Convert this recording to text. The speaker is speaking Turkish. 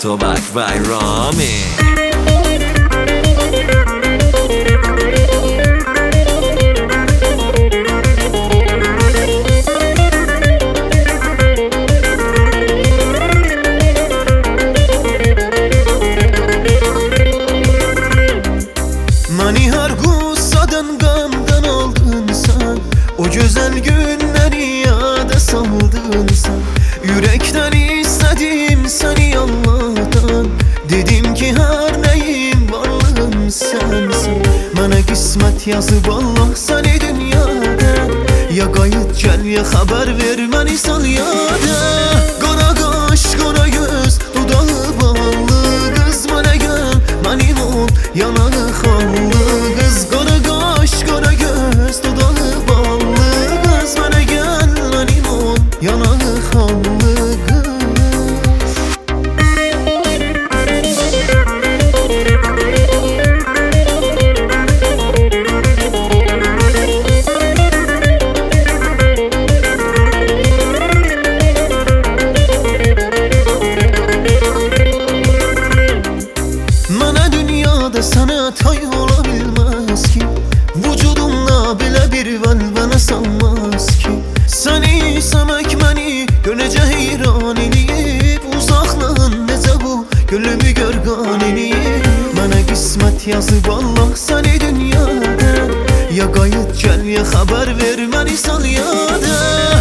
Tobak by Rami. Mani her gussadan gamdan aldın sen, o güzel günleri yada saldın sen. Yürekten istedim seni Allah'tan, dedim ki her neyim varlığım sensin. Bana kısmet yazıp Allah seni dünyada, ya kayıt gel ya haber ver beni sal yada. Qara qaş, qara göz, dudağı ballı kız bana gel, benim ol yanağı xallı kız. Qara qaş, qara göz, dudağı ballı kız bana gel, benim ol yanağı xallı kız. Mana dünyada sana tay olabilmez ki, vücudumda bile bir velvele salmaz ki. Seni sevmek beni görece heyran eliyip, uzaklığın necə bu gönlümü görgan eliyip. Bana kısmet yazıp Allah seni dünyada, ya kayıt gel ya haber ver beni sal yada.